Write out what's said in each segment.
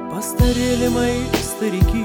Постарели мои старики,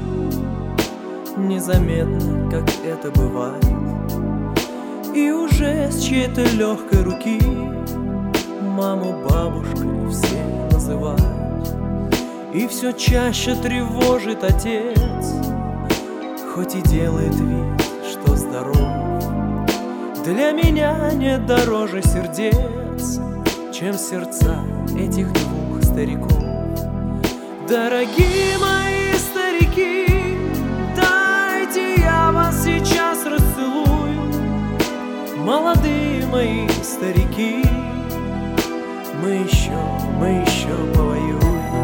незаметно, как это бывает, и уже с чьей-то легкой руки маму бабушкой все называют. И все чаще тревожит отец, хоть и делает вид, что здоров. Для меня нет дороже сердец, чем сердца этих двух стариков. Дорогие мои старики, дайте я вас сейчас расцелую. Молодые мои старики, мы еще повоюем.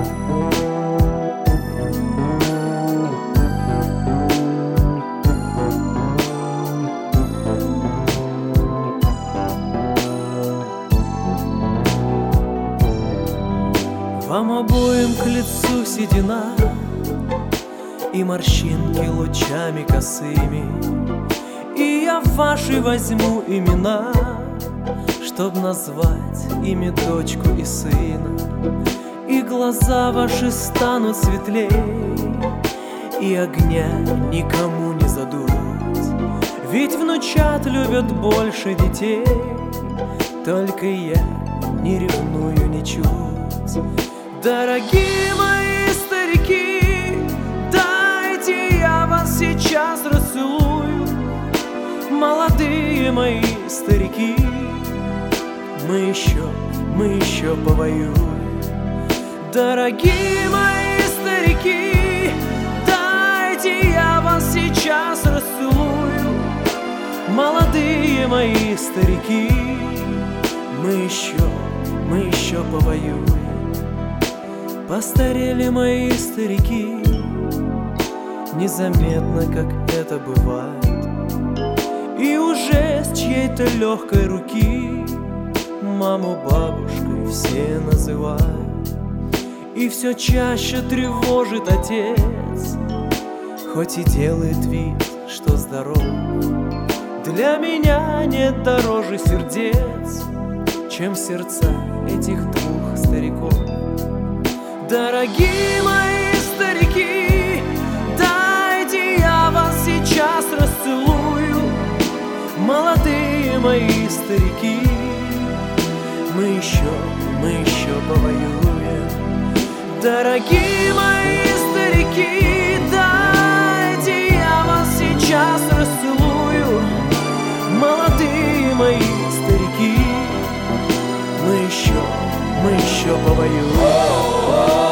Вам обоим к лицу седина и морщинки лучами косыми, и я ваши возьму имена, чтоб назвать ими дочку и сына. И глаза ваши станут светлей, и огня никому не задуть, ведь внучат любят больше детей. Только я не ревную ничуть. Дорогие мои старики, дайте я вас сейчас расцелую. Молодые мои старики, мы еще повоюем. Дорогие мои старики, дайте я вас сейчас расцелую. Молодые мои старики, мы еще повоюем. Постарели мои старики, незаметно, как это бывает, и уже с чьей-то легкой руки маму бабушкой все называют. И все чаще тревожит отец, хоть и делает вид, что здоров. Для меня нет дороже сердец, чем сердца этих двух стариков. Дорогие мои старики, дайте я вас сейчас расцелую. Молодые мои старики, мы еще повоюем. Дорогие мои старики, дайте я вас сейчас расцелую. Молодые мои старики, мы еще повоюем.